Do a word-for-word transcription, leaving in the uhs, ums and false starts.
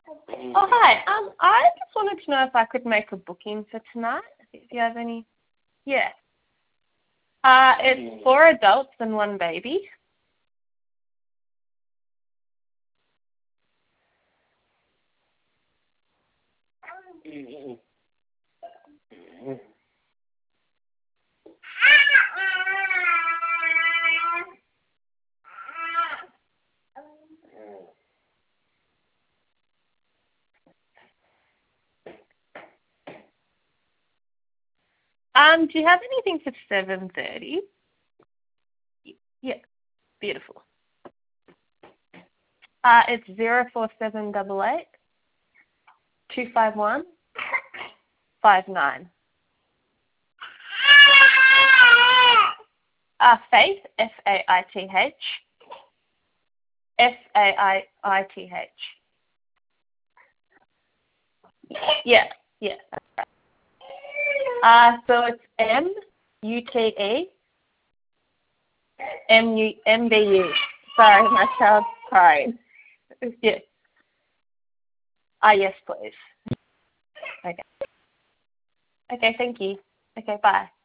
Oh, hi. Um, I just wanted to know if I could make a booking for tonight. If you have any. Yeah. Uh, it's four adults and one baby. Um, do you have anything for seven thirty? Yeah, beautiful. Uh, it's zero four seven double eight two five one five nine. Uh, Faith, F A I T H. F A I I T H. Yeah, yeah. Uh, so it's M U T E M U M B U. Sorry, my child's crying. Yeah. Ah, yes, please. Okay. Okay, thank you. Okay, bye.